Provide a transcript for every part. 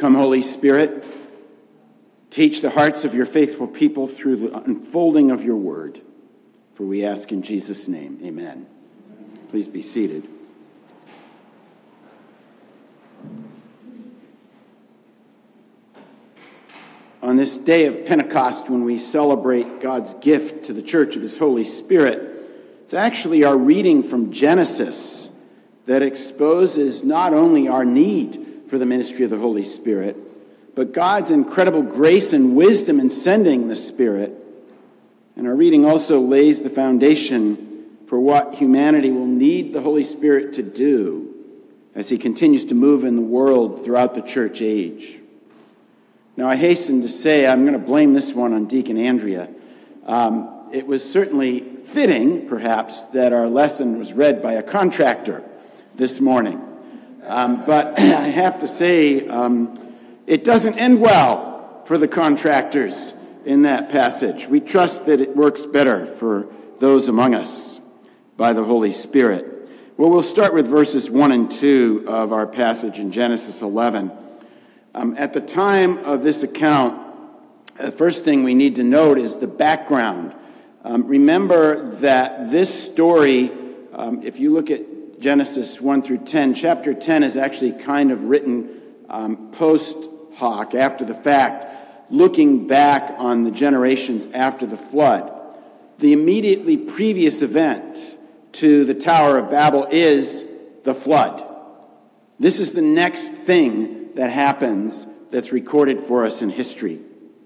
Come, Holy Spirit, teach the hearts of your faithful people through the unfolding of your word. For we ask in Jesus' name, amen. Please be seated. On this day of Pentecost, when we celebrate God's gift to the church of his Holy Spirit, it's actually our reading from Genesis that exposes not only our need for the ministry of the Holy Spirit, but God's incredible grace and wisdom in sending the Spirit. And our reading also lays the foundation for what humanity will need the Holy Spirit to do as he continues to move in the world throughout the church age. Now, I hasten to say I'm going to blame this one on Deacon Andrea. It was certainly fitting, perhaps, that our lesson was read by a contractor this morning. But I have to say, it doesn't end well for the contractors in that passage. We trust that it works better for those among us by the Holy Spirit. Well, we'll start with verses 1 and 2 of our passage in Genesis 11. At the time of this account, the first thing we need to note is the background. Remember that this story, if you look at Genesis 1 through 10, chapter 10 is actually kind of written post hoc, after the fact, looking back on the generations after the flood. The immediately previous event to the Tower of Babel is the flood. This is the next thing that happens that's recorded for us in history.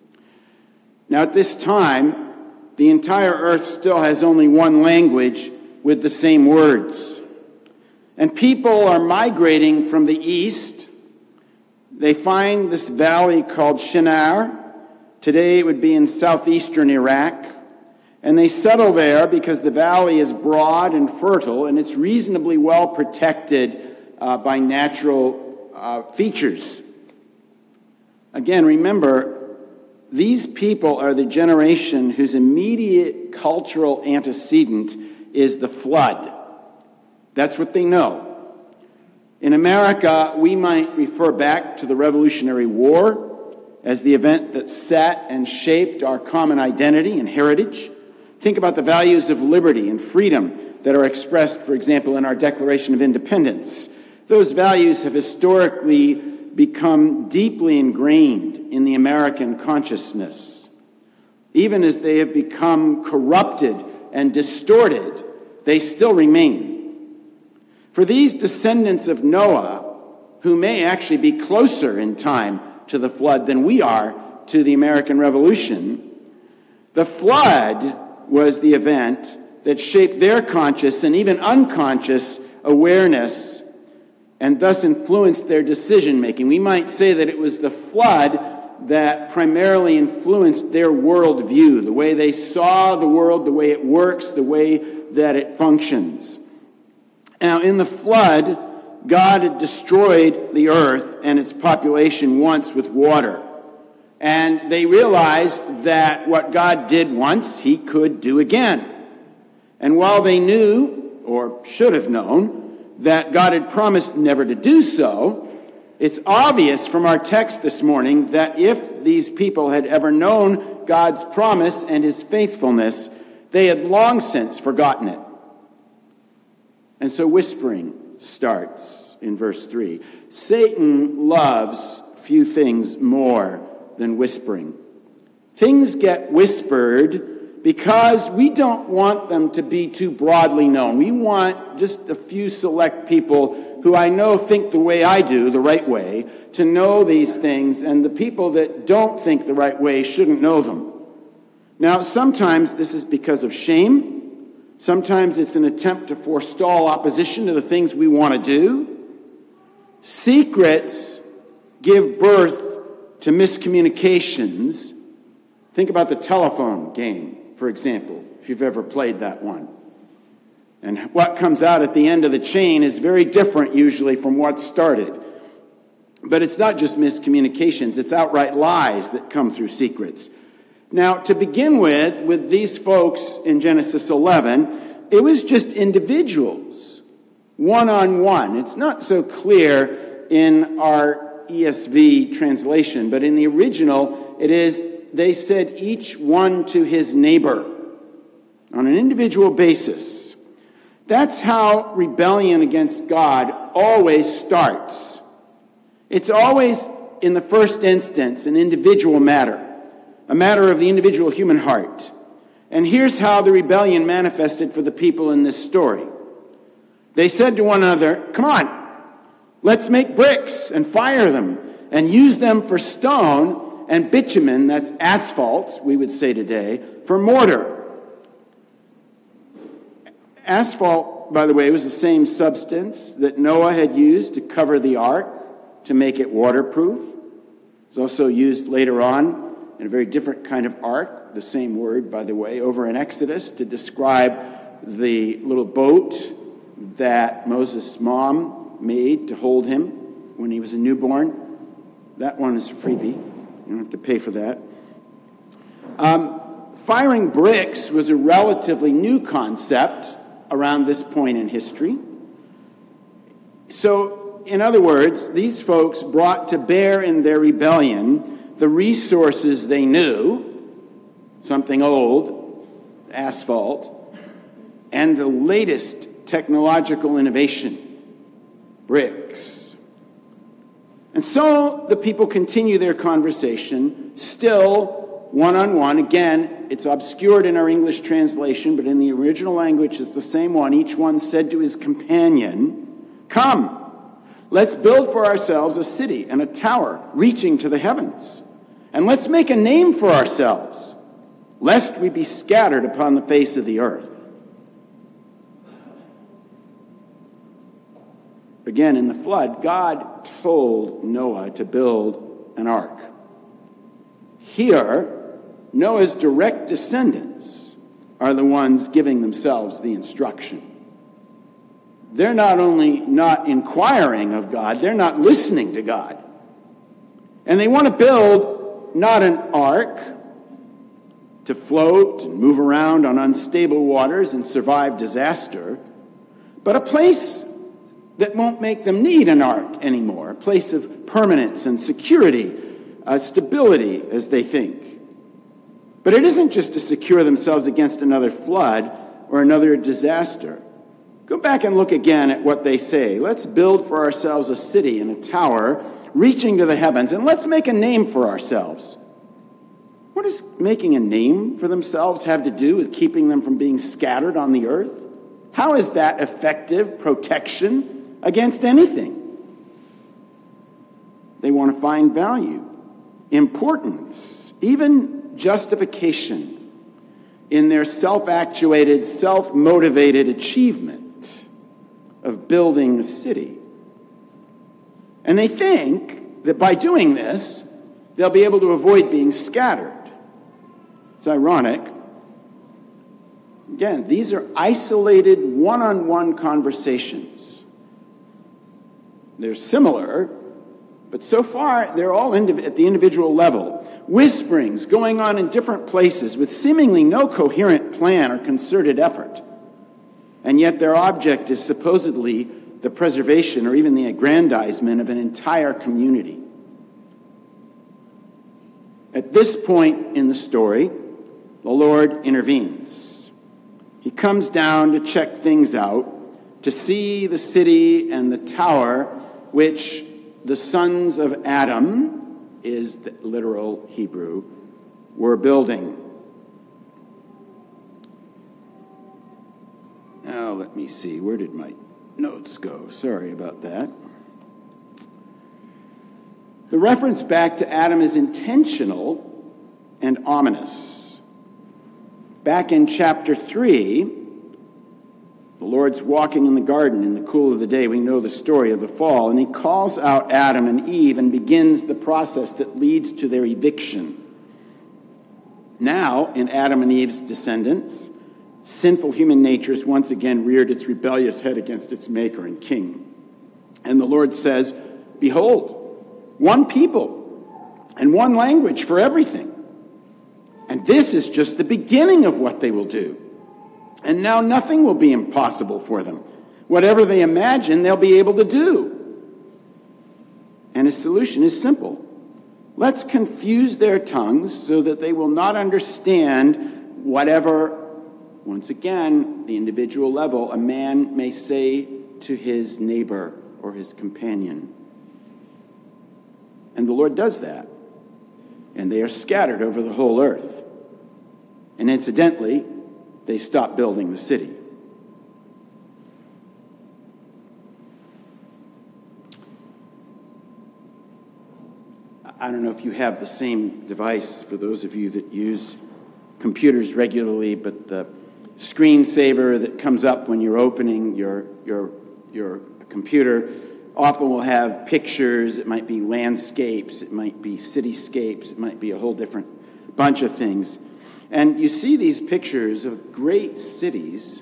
Now, at this time, the entire earth still has only one language with the same words. And people are migrating from the east. They find this valley called Shinar. Today it would be in southeastern Iraq. And they settle there because the valley is broad and fertile, and it's reasonably well protected by natural features. Again, remember, these people are the generation whose immediate cultural antecedent is the flood. That's what they know. In America, we might refer back to the Revolutionary War as the event that set and shaped our common identity and heritage. Think about the values of liberty and freedom that are expressed, for example, in our Declaration of Independence. Those values have historically become deeply ingrained in the American consciousness. Even as they have become corrupted and distorted, they still remain. For these descendants of Noah, who may actually be closer in time to the flood than we are to the American Revolution, the flood was the event that shaped their conscious and even unconscious awareness and thus influenced their decision-making. We might say that it was the flood that primarily influenced their worldview, the way they saw the world, the way it works, the way that it functions. Now, in the flood, God had destroyed the earth and its population once with water. And they realized that what God did once, he could do again. And while they knew, or should have known, that God had promised never to do so, it's obvious from our text this morning that if these people had ever known God's promise and his faithfulness, they had long since forgotten it. And so whispering starts in verse 3. Satan loves few things more than whispering. Things get whispered because we don't want them to be too broadly known. We want just a few select people who I know think the way I do, the right way, to know these things, and the people that don't think the right way shouldn't know them. Now, sometimes this is because of shame. Sometimes it's an attempt to forestall opposition to the things we want to do. Secrets give birth to miscommunications. Think about the telephone game, for example, if you've ever played that one. And what comes out at the end of the chain is very different usually from what started. But it's not just miscommunications, it's outright lies that come through secrets. Now, to begin with these folks in Genesis 11, it was just individuals, one-on-one. It's not so clear in our ESV translation, but in the original, it is, they said each one to his neighbor on an individual basis. That's how rebellion against God always starts. It's always, in the first instance, an individual matter, a matter of the individual human heart. And here's how the rebellion manifested for the people in this story. They said to one another, "Come on, let's make bricks and fire them and use them for stone, and bitumen," that's asphalt, we would say today, "for mortar." Asphalt, by the way, was the same substance that Noah had used to cover the ark to make it waterproof. It was also used later on in a very different kind of ark, the same word, by the way, over in Exodus to describe the little boat that Moses' mom made to hold him when he was a newborn. That one is a freebie. You don't have to pay for that. Firing bricks was a relatively new concept around this point in history. So, in other words, these folks brought to bear in their rebellion the resources they knew, something old, asphalt, and the latest technological innovation, bricks. And so the people continue their conversation, still one-on-one. Again, it's obscured in our English translation, but in the original language it's the same one. Each one said to his companion, "Come, let's build for ourselves a city and a tower reaching to the heavens. And let's make a name for ourselves, lest we be scattered upon the face of the earth." Again, in the flood, God told Noah to build an ark. Here, Noah's direct descendants are the ones giving themselves the instruction. They're not only not inquiring of God, they're not listening to God. And they want to build not an ark to float and move around on unstable waters and survive disaster, but a place that won't make them need an ark anymore, a place of permanence and security, stability, as they think. But it isn't just to secure themselves against another flood or another disaster. Go back and look again at what they say. Let's build for ourselves a city and a tower reaching to the heavens, and let's make a name for ourselves. What does making a name for themselves have to do with keeping them from being scattered on the earth? How is that effective protection against anything? They want to find value, importance, even justification in their self-actuated, self-motivated achievement of building a city. And they think that by doing this, they'll be able to avoid being scattered. It's ironic. Again, these are isolated, one-on-one conversations. They're similar, but so far they're all at the individual level. Whisperings going on in different places with seemingly no coherent plan or concerted effort. And yet their object is supposedly the preservation or even the aggrandizement of an entire community. At this point in the story, the Lord intervenes. He comes down to check things out, to see the city and the tower which the sons of Adam, is the literal Hebrew, were building. Now, let me see. Where did my notes go? Sorry about that. The reference back to Adam is intentional and ominous. Back in chapter 3, the Lord's walking in the garden in the cool of the day. We know the story of the fall. And he calls out Adam and Eve and begins the process that leads to their eviction. Now, in Adam and Eve's descendants, sinful human nature has once again reared its rebellious head against its maker and king. And the Lord says, "Behold, one people and one language for everything. And this is just the beginning of what they will do. And now nothing will be impossible for them. Whatever they imagine, they'll be able to do." And his solution is simple. Let's confuse their tongues so that they will not understand whatever, once again, the individual level, a man may say to his neighbor or his companion. And the Lord does that. And they are scattered over the whole earth. And incidentally, they stop building the city. I don't know if you have the same device for those of you that use computers regularly, but the screensaver that comes up when you're opening your computer often will have pictures. It might be landscapes, it might be cityscapes, it might be a whole different bunch of things. And you see these pictures of great cities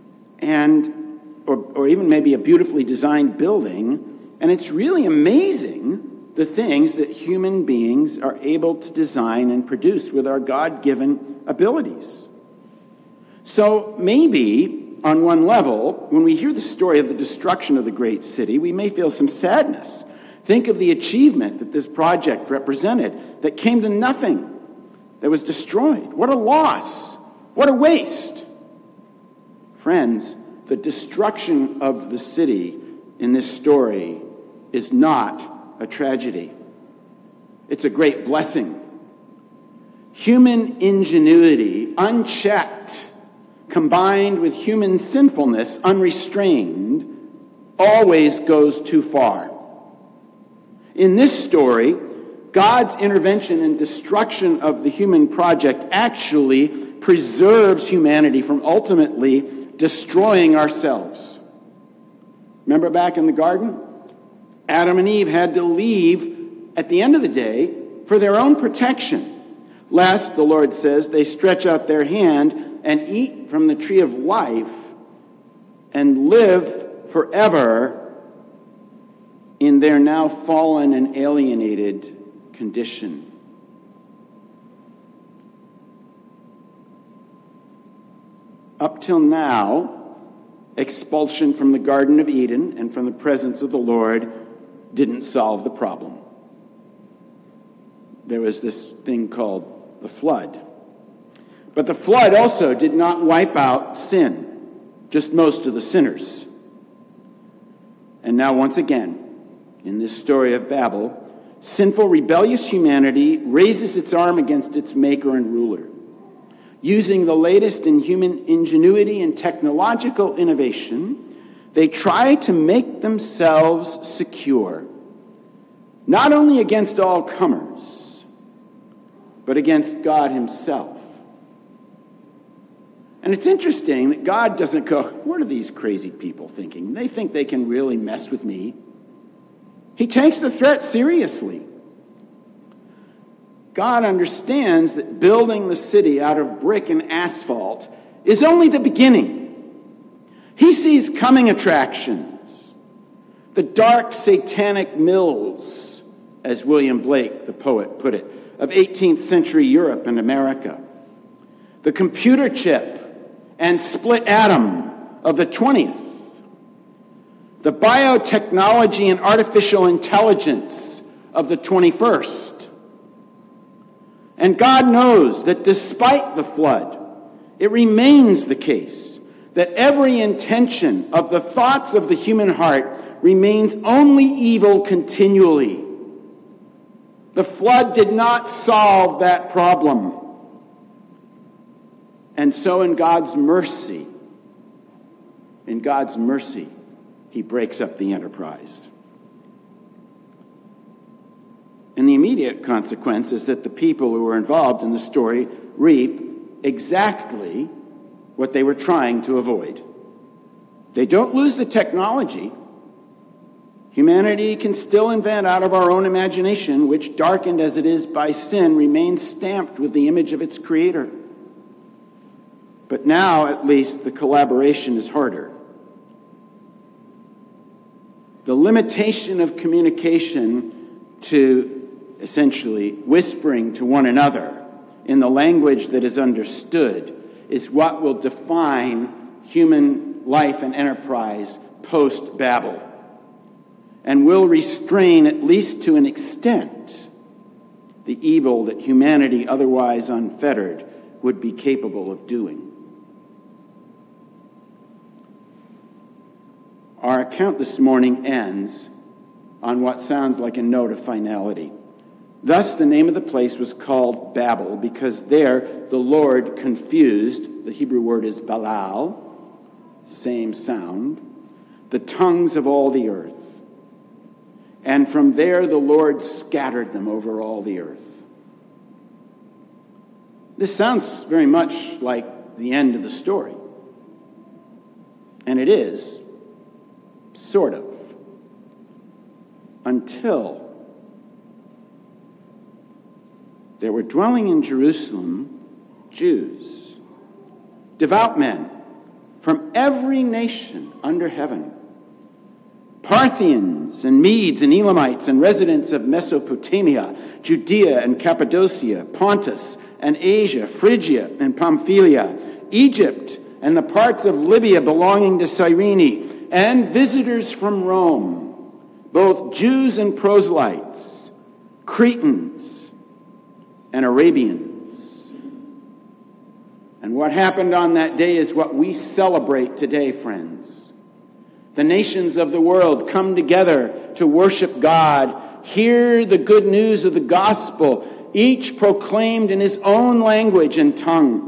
or even maybe a beautifully designed building, and it's really amazing the things that human beings are able to design and produce with our God-given abilities. So maybe, on one level, when we hear the story of the destruction of the great city, we may feel some sadness. Think of the achievement that this project represented that came to nothing, that was destroyed. What a loss! What a waste! Friends, the destruction of the city in this story is not a tragedy. It's a great blessing. Human ingenuity, unchecked, combined with human sinfulness, unrestrained, always goes too far. In this story, God's intervention and destruction of the human project actually preserves humanity from ultimately destroying ourselves. Remember back in the garden? Adam and Eve had to leave at the end of the day for their own protection, lest, the Lord says, they stretch out their hand and eat from the tree of life and live forever in their now fallen and alienated condition. Up till now, expulsion from the Garden of Eden and from the presence of the Lord didn't solve the problem. There was this thing called the flood. But the flood also did not wipe out sin, just most of the sinners. And now once again, in this story of Babel, sinful, rebellious humanity raises its arm against its maker and ruler. Using the latest in human ingenuity and technological innovation, they try to make themselves secure, not only against all comers, but against God himself. And it's interesting that God doesn't go, what are these crazy people thinking? They think they can really mess with me. He takes the threat seriously. God understands that building the city out of brick and asphalt is only the beginning. He sees coming attractions, the dark satanic mills, as William Blake, the poet, put it, of 18th century Europe and America, the computer chip and split atom of the 20th, the biotechnology and artificial intelligence of the 21st. And God knows that despite the flood, it remains the case that every intention of the thoughts of the human heart remains only evil continually. The flood did not solve that problem. And so in God's mercy, he breaks up the enterprise. And the immediate consequence is that the people who were involved in the story reap exactly what they were trying to avoid. They don't lose the technology. Humanity can still invent out of our own imagination, which, darkened as it is by sin, remains stamped with the image of its creator. But now, at least, the collaboration is harder. The limitation of communication to essentially whispering to one another in the language that is understood is what will define human life and enterprise post-Babel. and will restrain, at least to an extent, the evil that humanity, otherwise unfettered, would be capable of doing. Our account this morning ends on what sounds like a note of finality. Thus, the name of the place was called Babel, because there the Lord confused, the Hebrew word is balal, same sound, the tongues of all the earth. And from there the Lord scattered them over all the earth. This sounds very much like the end of the story. And it is, sort of, until there were dwelling in Jerusalem Jews, devout men from every nation under heaven, Parthians and Medes and Elamites and residents of Mesopotamia, Judea and Cappadocia, Pontus and Asia, Phrygia and Pamphylia, Egypt and the parts of Libya belonging to Cyrene, and visitors from Rome, both Jews and proselytes, Cretans and Arabians. And what happened on that day is what we celebrate today, friends. The nations of the world come together to worship God, hear the good news of the gospel, each proclaimed in his own language and tongue.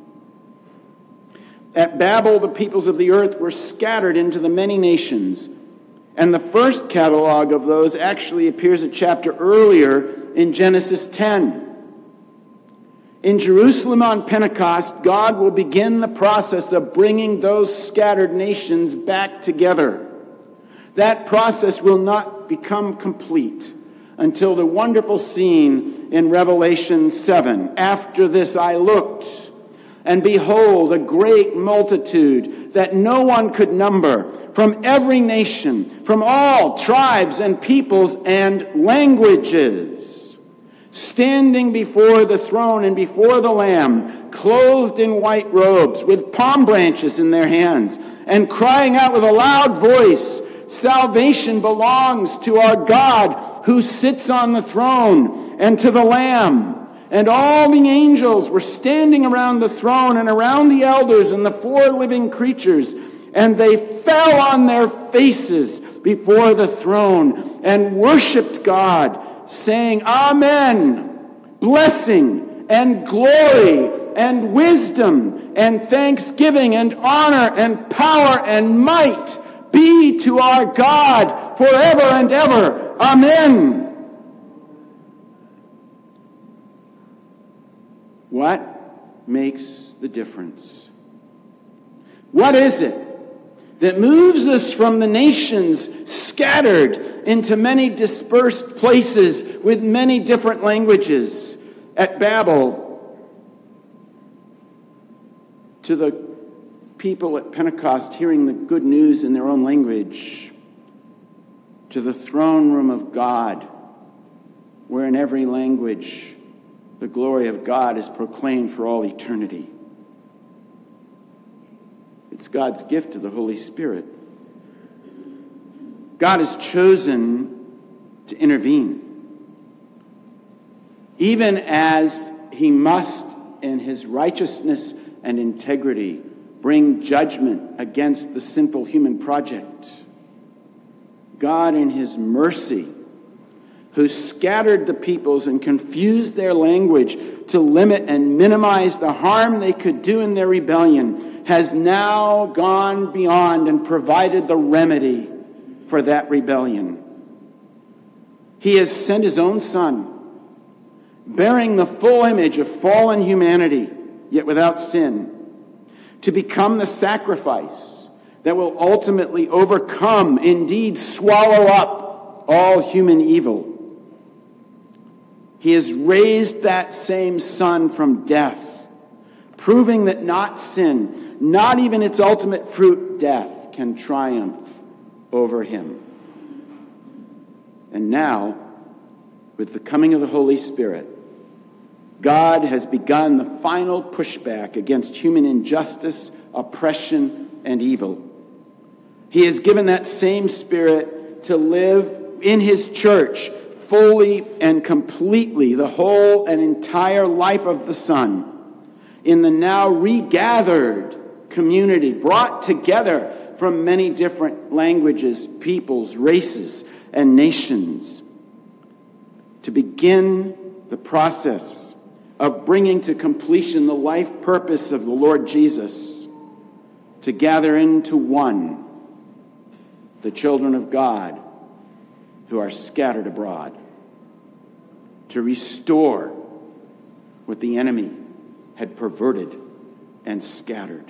At Babel, the peoples of the earth were scattered into the many nations, and the first catalog of those actually appears a chapter earlier in Genesis 10. In Jerusalem on Pentecost, God will begin the process of bringing those scattered nations back together. That process will not become complete until the wonderful scene in Revelation 7. After this I looked, and behold, a great multitude that no one could number, from every nation, from all tribes and peoples and languages, standing before the throne and before the Lamb, clothed in white robes, with palm branches in their hands, and crying out with a loud voice, "Salvation belongs to our God who sits on the throne and to the Lamb." And all the angels were standing around the throne and around the elders and the four living creatures, and they fell on their faces before the throne and worshiped God, saying, "Amen, blessing and glory and wisdom and thanksgiving and honor and power and might be to our God forever and ever. Amen." What makes the difference? What is it that moves us from the nations scattered into many dispersed places with many different languages at Babel to the people at Pentecost hearing the good news in their own language, to the throne room of God, where in every language the glory of God is proclaimed for all eternity? It's God's gift to the Holy Spirit. God has chosen to intervene, even as he must, in his righteousness and integrity, bring judgment against the sinful human project. God, in his mercy, who scattered the peoples and confused their language to limit and minimize the harm they could do in their rebellion, has now gone beyond and provided the remedy for that rebellion. He has sent his own Son, bearing the full image of fallen humanity, yet without sin, to become the sacrifice that will ultimately overcome, indeed swallow up, all human evil. He has raised that same Son from death, proving that not sin, not even its ultimate fruit, death, can triumph over him. And now, with the coming of the Holy Spirit, God has begun the final pushback against human injustice, oppression, and evil. He has given that same Spirit to live in his church fully and completely the whole and entire life of the Son in the now regathered community, brought together from many different languages, peoples, races, and nations, to begin the process of bringing to completion the life purpose of the Lord Jesus, to gather into one the children of God who are scattered abroad, to restore what the enemy had perverted and scattered.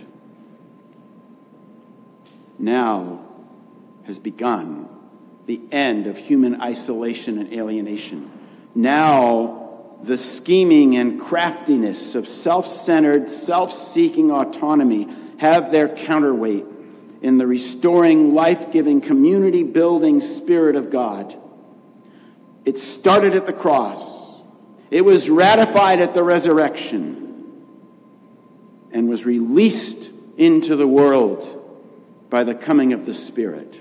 Now has begun the end of human isolation and alienation. Now the scheming and craftiness of self-centered, self-seeking autonomy have their counterweight in the restoring, life-giving, community-building Spirit of God. It started at the cross. It was ratified at the resurrection and was released into the world by the coming of the Spirit.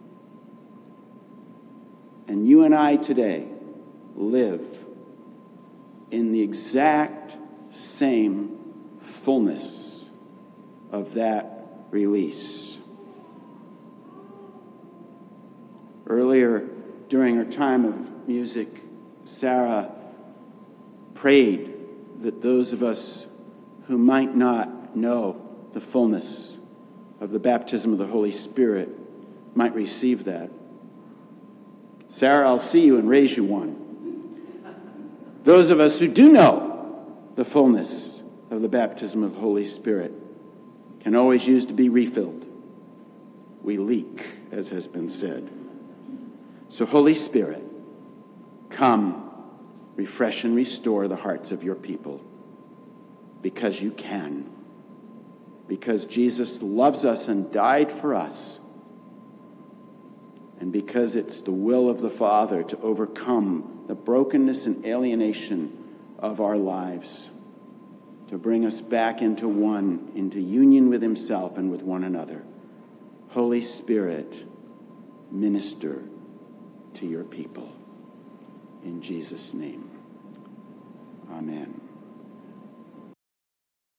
And you and I today live in the exact same fullness of that release. Earlier, during our time of music, Sarah prayed that those of us who might not know the fullness of the baptism of the Holy Spirit might receive that. Sarah, I'll see you and raise you one. Those of us who do know the fullness of the baptism of the Holy Spirit can always use to be refilled. We leak, as has been said. So, Holy Spirit, come, refresh and restore the hearts of your people, because you can. Because Jesus loves us and died for us. And because it's the will of the Father to overcome the brokenness and alienation of our lives, to bring us back into one, into union with himself and with one another. Holy Spirit, minister to your people. In Jesus' name, amen.